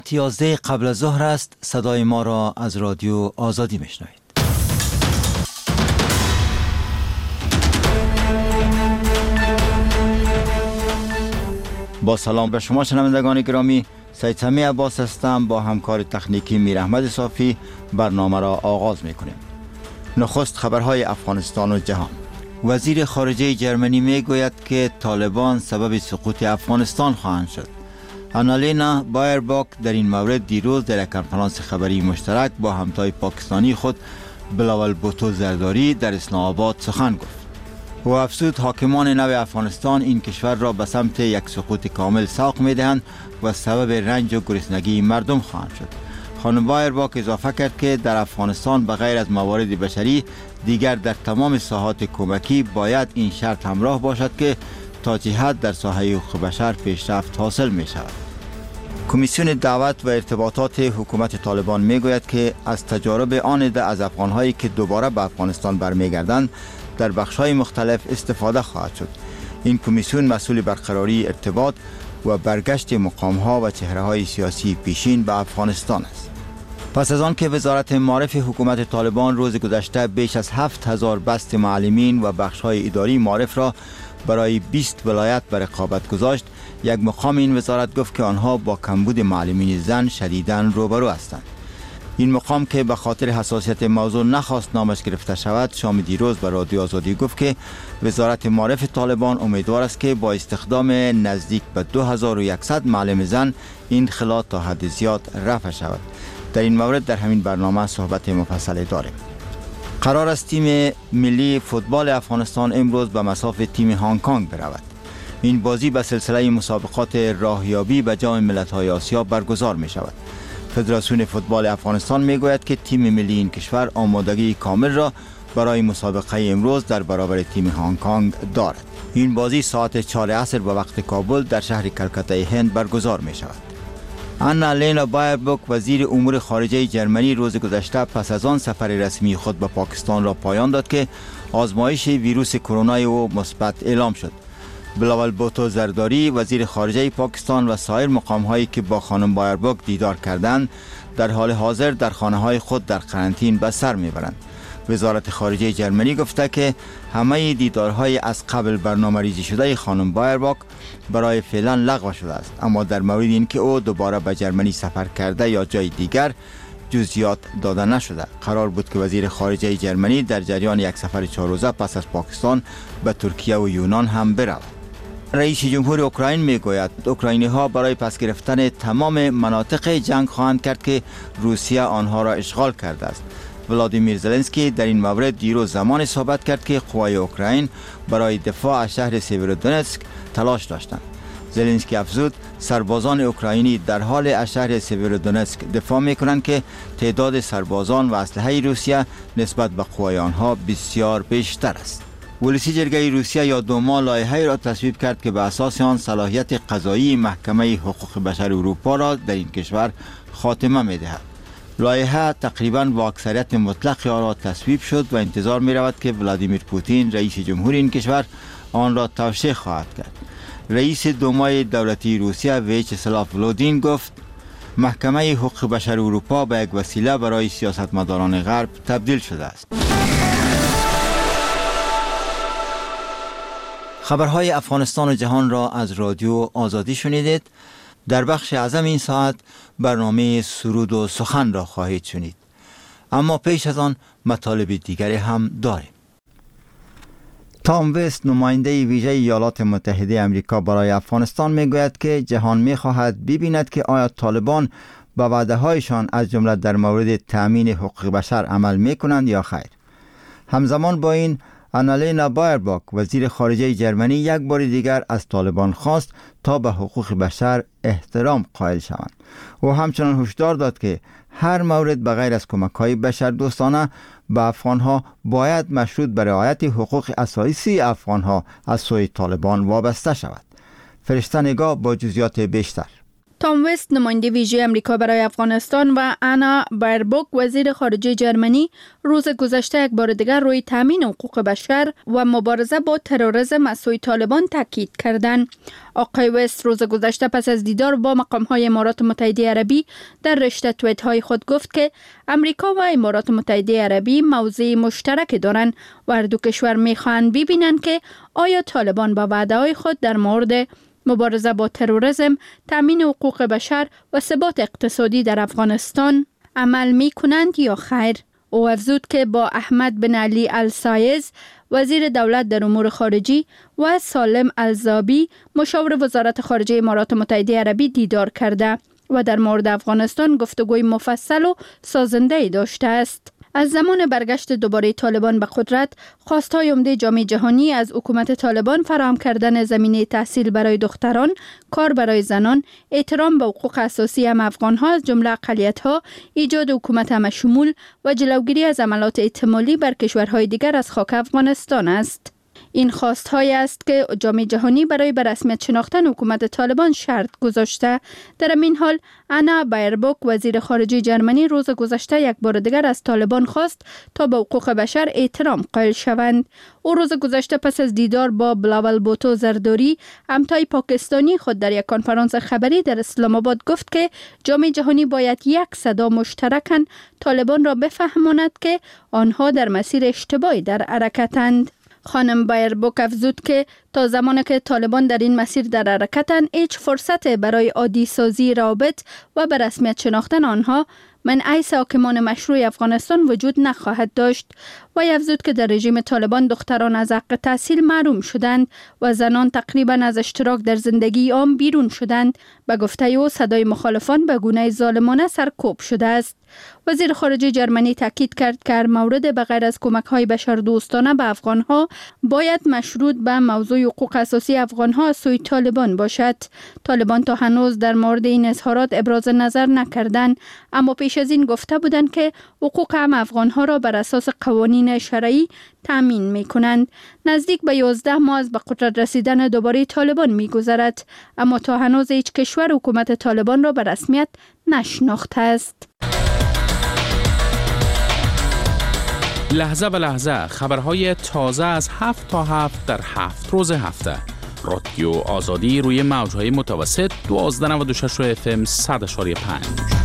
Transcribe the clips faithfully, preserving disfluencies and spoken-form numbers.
یازده قبل از ظهر است. صدای ما را از رادیو آزادی میشنوید. با سلام به شما شنوندگان گرامی، سید سمیع عباس هستم. با همکار تکنیکی میر احمد صافی برنامه را آغاز میکنیم. نخست خبرهای افغانستان و جهان. وزیر خارجه جرمنی میگوید که طالبان سبب سقوط افغانستان خواهند شد. آنالینا بایرباک در این مورد دیروز در کنفرانس خبری مشترک با همتای پاکستانی خود بلاول بوتو زرداری در اسلام آباد سخن گفت. او افزود حاکمان نو افغانستان این کشور را به سمت یک سقوط کامل سوق می‌دهند و سبب رنج و گرسنگی مردم خواهند شد. خانم بایرباک اضافه کرد که در افغانستان بغیر از موارد بشری دیگر در تمام ساحات کمکی باید این شرط همراه باشد که تا چه حد در ساحه حقوق بشر پیشرفت حاصل می شود. کمیسیون دعوت و ارتباطات حکومت طالبان می گوید که از تجارب آن عده از افغانهایی که دوباره به افغانستان برمیگردند در بخش‌های مختلف استفاده خواهد شد. این کمیسیون مسئول برقراری ارتباط و برگشت مقام‌ها و چهره‌های سیاسی پیشین به افغانستان است. پس از آن که وزارت معارف حکومت طالبان روز گذشته بیش از هفت هزار بست معلمین و بخش‌های اداری معارف را برای بیست ولایت به رقابت گذاشت، یک مقام این وزارت گفت که آنها با کمبود معلمین زن شدیداً روبرو هستند. این مقام که به خاطر حساسیت موضوع نخواست نامش گرفته شود، شام دیروز به رادیو آزادی گفت که وزارت معارف طالبان امیدوار است که با استخدام نزدیک به دو هزار و صد معلم زن این خلا تا حد زیاد رفع شود. در این مورد در همین برنامه صحبت مفصل داریم. قرار است تیم ملی فوتبال افغانستان امروز به مصاف تیم هنگ کنگ برود. این بازی به سلسله مسابقات راهیابی به جام ملت‌های آسیا برگزار می شود. فدراسیون فوتبال افغانستان می گوید که تیم ملی این کشور آمادگی کامل را برای مسابقه امروز در برابر تیم هنگ کنگ دارد. این بازی ساعت چهار عصر به وقت کابل در شهر کلکته هند برگزار می شود. آنالینا بایرباک وزیر امور خارجه جرمنی روز گذشته پس از آن سفر رسمی خود به پاکستان را پایان داد که آزمایش ویروس کرونا او مثبت اعلام شد. بلاول بوتو زرداری وزیر خارجه پاکستان و سایر مقام‌هایی که با خانم بایرباک دیدار کردند در حال حاضر در خانه‌های خود در قرنطین به سر میبرند. وزارت خارجه جرمنی گفته که همه دیدارهای از قبل برنامه‌ریزی شده خانم بایرباک برای فعلا لغو شده است، اما در مورد اینکه او دوباره به جرمنی سفر کرده یا جای دیگر جزئیات داده نشده. قرار بود که وزیر خارجه جرمنی در جریان یک سفر چهار روزه پس از پاکستان به ترکیه و یونان هم برود. رئیس جمهور اوکراین میگوید اوکراینی ها برای پس گرفتن تمام مناطق جنگ خواهند کرد که روسیه آنها را اشغال کرده است. ولادیمیر زلنسکی در این مورد دیروز زمان صحبت کرد که قوای اوکراین برای دفاع از شهر سیورودونتسک تلاش داشتند. زلنسکی افزود سربازان اوکراینی در حال از شهر سیورودونتسک دفاع میکنند که تعداد سربازان و اسلحه روسیه نسبت به قوای آنها بسیار بیشتر است. ولسی جرگه روسیه یا دوما لایحه‌ای را تصویب کرد که به اساس آن صلاحیت قضایی محکمه حقوق بشر اروپا را در این کشور خاتمه می‌دهد. لایحه تقریباً با اکثریت مطلق آن را تصویب شد و انتظار می‌رود که ولادیمیر پوتین رئیس جمهور این کشور آن را توشیح خواهد کرد. رئیس دومای دولتی روسیه ویچسلاو ولودین گفت محکمه حقوق بشر اروپا به یک وسیله برای سیاستمداران غرب تبدیل شده است. خبرهای افغانستان و جهان را از رادیو آزادی شنیدید. در بخش اعظم این ساعت برنامه سرود و سخن را خواهید شنید. اما پیش از آن مطالب دیگری هم داریم. تام وست نماینده ویژه ایالات متحده آمریکا برای افغانستان میگوید که جهان میخواهد ببیند که آیا طالبان به وعده‌هایشان از جمله در مورد تأمین حقوق بشر عمل میکنند یا خیر. همزمان با این آنالینا بایرباک وزیر خارجه جرمنی یک بار دیگر از طالبان خواست تا به حقوق بشر احترام قائل شوند. او همچنان هشدار داد که هر مورد بغیر از کمک‌های بشر دوستانه به افغانها باید مشروط به رعایت حقوق اساسی افغانها از سوی طالبان وابسته شود. فرشته نگاه با جزئیات بیشتر. تا تام وست نماینده ویژه امریکا برای افغانستان و انا بایربوک وزیر خارجه جرمنی روز گذشته یک بار دیگر روی تامین حقوق بشر و مبارزه با تروریسم از سوی طالبان تاکید کردند. آقای وست روز گذشته پس از دیدار با مقام‌های امارات متحده عربی در رشته توییت‌های خود گفت که امریکا و امارات متحده عربی موضع مشترک دارند و هر دو کشور می‌خواهند ببینند که آیا طالبان با وعده‌های خود در مورد مبارزه با تروریسم، تامین حقوق بشر و ثبات اقتصادی در افغانستان عمل می کنند یا خیر. او افزود که با احمد بن علی السایز وزیر دولت در امور خارجی و سالم الزابی مشاور وزارت خارجه امارات متحده عربی دیدار کرده و در مورد افغانستان گفتگوی مفصل و سازنده داشته است. از زمان برگشت دوباره طالبان به قدرت، خواستهای عمده جامعه جهانی از حکومت طالبان فراهم کردن زمینه تحصیل برای دختران، کار برای زنان، احترام به حقوق اساسی هم افغان‌ها از جمله اقلیت‌ها، ایجاد حکومت همشمول و جلوگیری از عملات احتمالی بر کشورهای دیگر از خاک افغانستان است. این خواست‌های است که جامعه جهانی برای به رسمیت شناختن حکومت طالبان شرط گذاشته. در این حال انا بایربوک وزیر خارجه جرمنی روز گذشته یک بار دیگر از طالبان خواست تا به حقوق بشر احترام قائل شوند. او روز گذشته پس از دیدار با بلاول بوتو زرداری همتای پاکستانی خود در یک کنفرانس خبری در اسلام آباد گفت که جامعه جهانی باید یک صدا مشترکاً طالبان را بفهماند که آنها در مسیر اشتباهی در حرکتند. خانم بایربوک افزود که تا زمانی که طالبان در این مسیر در حرکتند، هیچ فرصت برای عادی سازی روابط و به رسمیت شناختن آنها من ایس حاکمان مشروع افغانستان وجود نخواهد داشت. و افزود که در رژیم طالبان دختران از حق تحصیل محروم شدند و زنان تقریبا از اشتراک در زندگی عام بیرون شدند. به گفته او صدای مخالفان به گونه ظالمانه سرکوب شده است. وزیر خارجه جرمنی تاکید کرد که هر مورد بغیر از کمک‌های بشردوستانه به افغان‌ها باید مشروط به موضوع حقوق اساسی افغان‌ها از سوی طالبان باشد. طالبان تا هنوز در مورد این اظهارات ابراز نظر نکردند، اما پیش از این گفته بودند که حقوق هم افغان‌ها را بر اساس قوانین شرعی تامین می‌کنند. نزدیک به یازده ماه از به قدرت رسیدن دوباره طالبان می‌گذرد، اما تا هنوز هیچ کشور حکومت طالبان را به رسمیت نشناخته است. لحظه به لحظه خبرهای تازه از هفت تا هفت در هفت روز هفته. رادیو آزادی روی موجهای متوسط دوازده نود و شش اف ام صد اشاری پنج.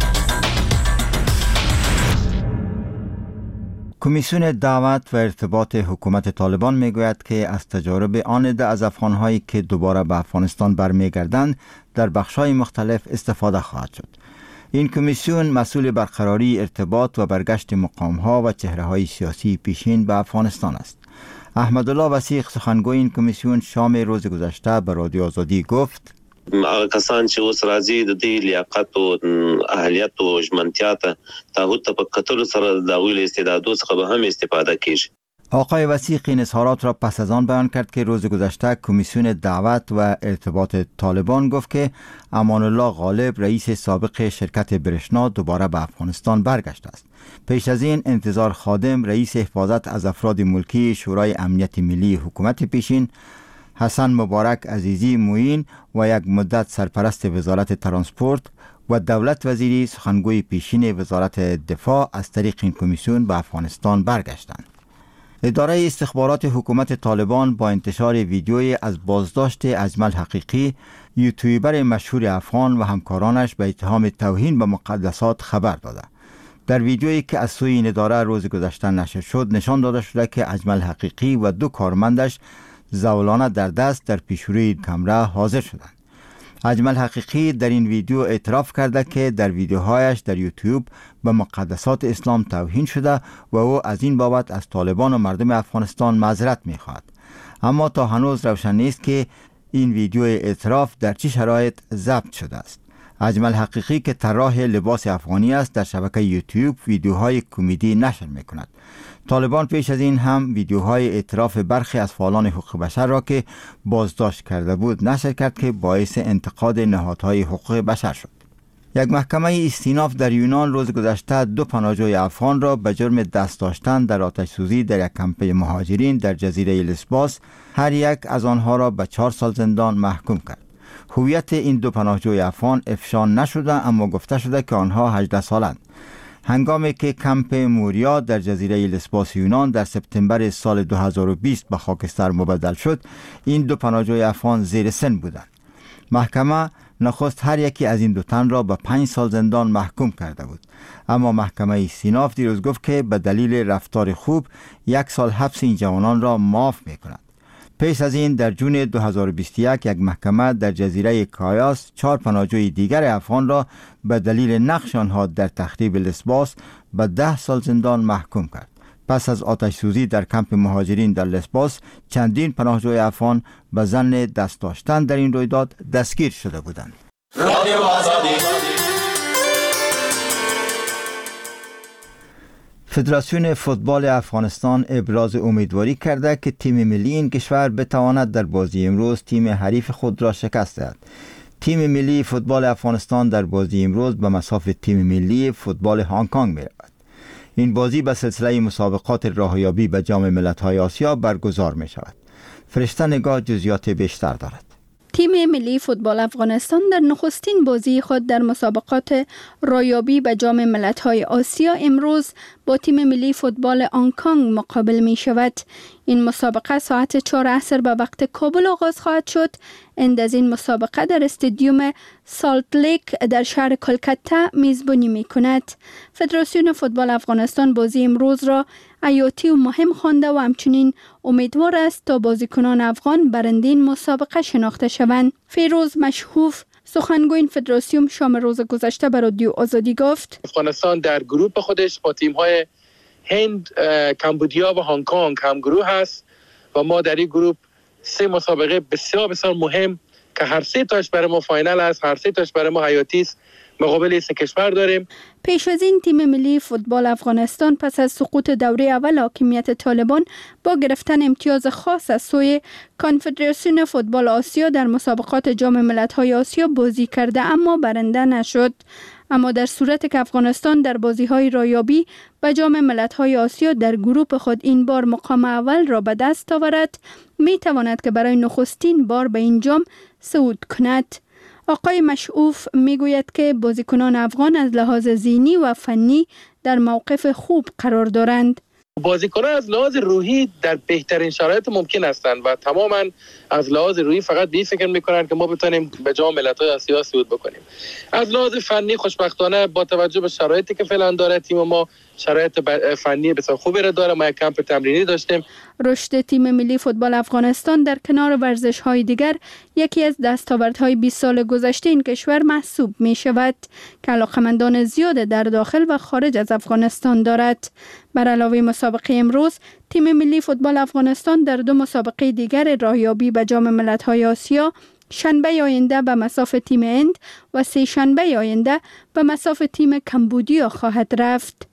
کمیسیون دعوت و ارتباط حکومت طالبان میگوید که از تجارب آن عده از افغان‌هایی که دوباره به افغانستان برمیگردند در بخش‌های مختلف استفاده خواهد شد. این کمیسیون مسئول برقراری ارتباط و برگشت مقام‌ها و چهره‌های سیاسی پیشین به افغانستان است. احمدالله وثیق سخنگوی این کمیسیون شام روز گذشته به رادیو آزادی گفت: هغه کسان چې اوس راځي د دې لیاقت او اهلیت او ژمنتیا ته تعهد ته په کتلو سره د هغوی له استعدادو څخه به هم استفاده کیږي. آقای وثیق این اظهارات را پس از آن بیان کرد که روز گذشته کمیسیون دعوت و ارتباط طالبان گفت که امان الله غالب رئیس سابق شرکت برشنا دوباره به افغانستان برگشته است. پیش از این انتظار خادم رئیس حفاظت از افراد ملکی شورای امنیت ملی حکومت پیشین، حسن مبارک عزیزی موین و یک مدت سرپرست وزارت ترانسپورت و دولت وزیری سخنگوی پیشین وزارت دفاع از طریق این کمیسیون به افغانستان برگشتند. اداره استخبارات حکومت طالبان با انتشار ویدیویی از بازداشت اجمل حقیقی، یوتیوبر مشهور افغان و همکارانش به اتهام توهین به مقدسات خبر داده. در ویدیویی که از سوی این اداره روز گذشته نشر شد نشان داده شده که اجمل حقیقی و دو کارمندش زولانه در دست در پیشروی کمره حاضر شدند. اجمل حقیقی در این ویدیو اعتراف کرده که در ویدیوهایش در یوتیوب به مقدسات اسلام توهین شده و او از این بابت از طالبان و مردم افغانستان معذرت می‌خواهد. اما تا هنوز روشن نیست که این ویدیو اعتراف در چه شرایط ضبط شده است. اجمل حقیقی که طراح لباس افغانی است در شبکه یوتیوب ویدیوهای کمدی نشر می‌کند. طالبان پیش از این هم ویدیوهای اعتراف برخی از فعالان حقوق بشر را که بازداشت کرده بود نشر کرد که باعث انتقاد نهادهای حقوق بشر شد. یک محکمه استیناف در یونان روز گذشته دو پناهجوی افغان را به جرم دست داشتن در آتش سوزی در یک کمپ مهاجرین در جزیره لسباس، هر یک از آنها را به چهار سال زندان محکوم کرد. هویت این دو پناهجوی افغان افشا نشده، اما گفته شده که آنها هجده سالند. هنگامی که کمپ موریا در جزیره لسباس یونان در سپتامبر سال دو هزار و بیست به خاکستر مبدل شد، این دو پناهجوی افغان زیر سن بودند. محکمه نخست هر یکی از این دو تن را به پنج سال زندان محکوم کرده بود، اما محکمه سیناف دیروز گفت که به دلیل رفتار خوب یک سال حبس این جوانان را معاف می کند. پیش از این در جون دو هزار و بیست و یک یک محکمه در جزیره کایاس چهار پناهجوی دیگر افغان را به دلیل نقش آنها در تخریب لسباس به ده سال زندان محکوم کرد. پس از آتش سوزی در کمپ مهاجرین در لسباس، چندین پناهجوی افغان به ظن دست داشتن در این رویداد دستگیر شده بودند. فدراسیون فوتبال افغانستان ابراز امیدواری کرده که تیم ملی این کشور بتواند در بازی امروز تیم حریف خود را شکست دهد. تیم ملی فوتبال افغانستان در بازی امروز به مصاف تیم ملی فوتبال هنگ کنگ می رود. این بازی به سلسله مسابقات راهیابی به جام ملت‌های آسیا برگزار می شود. فرشته نگاه جزئیات بیشتر دارد. تیم ملی فوتبال افغانستان در نخستین بازی خود در مسابقات راهیابی به جام ملت‌های آسیا امروز با تیم ملی فوتبال هنگ کنگ مقابل می شود. این مسابقه ساعت چهار عصر به وقت کابل آغاز خواهد شد. اند از این مسابقه در استادیوم سالت لیک در شهر کلکته میزبانی می کند. فدراسیون فوتبال افغانستان بازی امروز را حیاتی و مهم خوانده و همچنین امیدوار است تا بازیکنان افغان برنده این مسابقه شناخته شوند. فیروز مشهوف سخنگوی این فدراسیون شام روز گذشته به رادیو آزادی گفت افغانستان در گروه خودش با تیم‌های هند، کمبودیا و هنگ کنگ هم گروه هست و ما در این گروه سه مسابقه بسیار بسیار مهم که هر سه تاش برای ما فاینال است، هر سه تاش برای ما حیاتی است، مقابل سه کشور داریم. پیش از این تیم ملی فوتبال افغانستان پس از سقوط دوره اول حاکمیت طالبان با گرفتن امتیاز خاص از سوی کنفدراسیون فوتبال آسیا در مسابقات جام ملت‌های آسیا بازی کرده اما برنده نشد. اما در صورت که افغانستان در بازی‌های راهیابی به جام ملت‌های آسیا در گروه خود این بار مقام اول را به دست آورد، می‌تواند که برای نخستین بار به این جام صعود کند. آقای مشعوف میگوید که بازیکنان افغان از لحاظ ذهنی و فنی در موقف خوب قرار دارند. بازیکنان از لحاظ روحی در بهترین شرایط ممکن هستند و تماما از لحاظ روحی فقط به این فکر میکنند که ما بتونیم به جام ملت‌های آسیا صعود بکنیم. از لحاظ فنی خوشبختانه با توجه به شرایطی که فعلا داره تیم ما شرایط فنی بسیار خوبی را داره. ما یک کمپ تمرینی داشتیم. رشد تیم ملی فوتبال افغانستان در کنار ورزش‌های دیگر یکی از دستاوردهای بیست سال گذشته این کشور محسوب می شود که علاقه‌مندان زیاد در داخل و خارج از افغانستان دارد. بر علاوه مسابقه امروز، تیم ملی فوتبال افغانستان در دو مسابقه دیگر راهیابی به جام ملت‌های آسیا شنبه آینده به مصاف تیم هند و سه شنبه آینده به مصاف تیم کمبودیا خواهد رفت.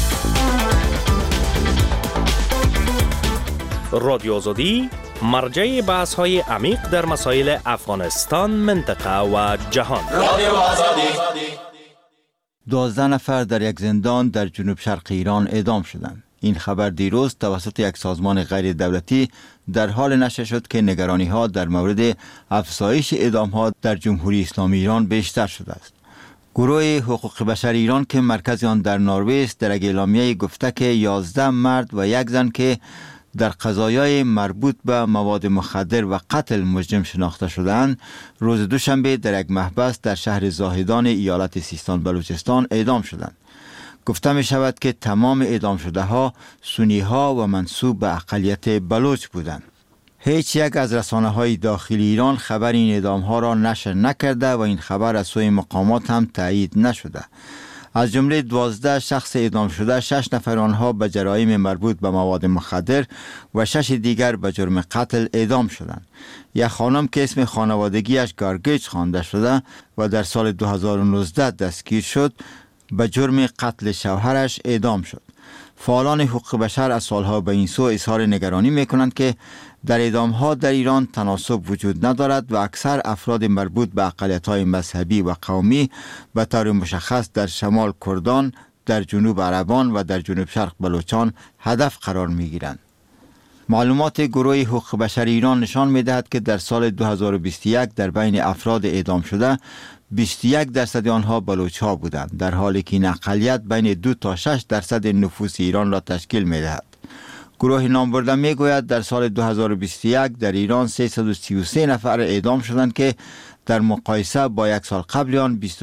رادیو آزادی مرجع بحث های عمیق در مسائل افغانستان، منطقه و جهان. رادیو آزادی. دوازده نفر در یک زندان در جنوب شرق ایران اعدام شدند. این خبر دیروز توسط یک سازمان غیر دولتی در حال نشر شد که نگرانی ها در مورد افزایش اعدام ها در جمهوری اسلامی ایران بیشتر شده است. گروه حقوق بشر ایران که مرکز آن در نروژ است در یک اعلامیه گفته که یازده مرد و یک زن که در قضایای مربوط به مواد مخدر و قتل مجرم شناخته شدند روز دوشنبه در یک محبس در شهر زاهدان ایالت سیستان بلوچستان اعدام شدند. گفته می شود که تمام اعدام شده ها سنی ها و منسوب به اقلیت بلوچ بودند. هیچ یک از رسانه های داخلی ایران خبر این اعدام ها را نشر نکرده و این خبر از سوی مقامات هم تایید نشده. از جمله دوازده شخص اعدام شده، شش نفر آنها به جرایم مربوط به مواد مخدر و شش دیگر به جرم قتل اعدام شدند. یک خانم که اسم خانوادگیش گارگیج خوانده شده و در سال دو هزار و نوزده دستگیر شد، به جرم قتل شوهرش اعدام شد. فعالان حقوق بشر از سالها به این سو اظهار نگرانی میکنند که در اعدام‌ها در ایران تناسب وجود ندارد و اکثر افراد مربوط به اقلیت‌های مذهبی و قومی به طور مشخص در شمال کردان، در جنوب عربان و در جنوب شرق بلوچان هدف قرار می‌گیرند. معلومات گروه حقوق بشر ایران نشان می‌دهد که در سال دو هزار و بیست و یک در بین افراد اعدام شده بیست و یک درصد آنها بلوچ‌ها بودند، در حالی که این اقلیت بین دو تا شش درصد نفوس ایران را تشکیل می‌دهد. گروه نامبرده میگوید در سال دو هزار و بیست و یک در ایران سیصد و سی و سه نفر اعدام شدند که در مقایسه با یک سال قبل آن بیست و